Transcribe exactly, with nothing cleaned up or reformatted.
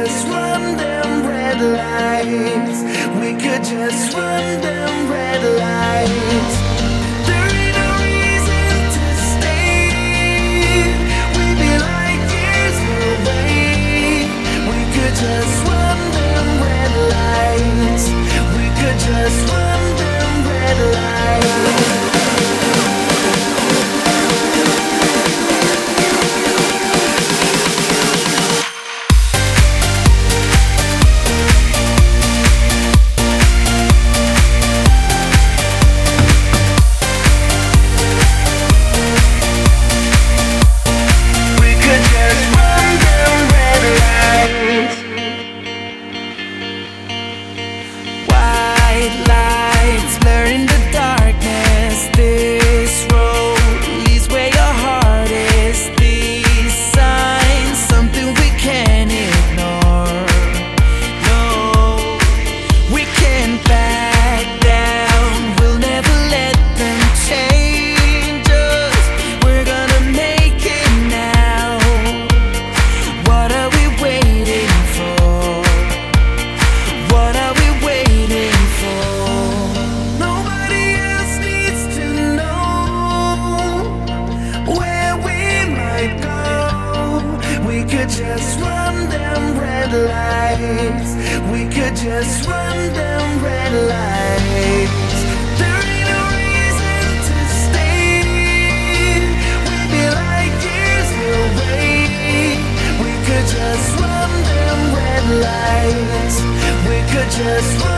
just run them red lights. We could just run them red lights. There ain't no reason to stay. We'd be like years away. We could just run them red lights. We could just run them red lights. Lights blurring the darkness. This road leads where your heart is. These signs, something we can't ignore. No, we can't back down. We'll never let them change us. We're gonna make it now. What are we waiting for? What are we waiting for? We could just run them red lights. We could just run them red lights. There ain't no reason to stay. We'd be like years away. We could just run them red lights. We could just run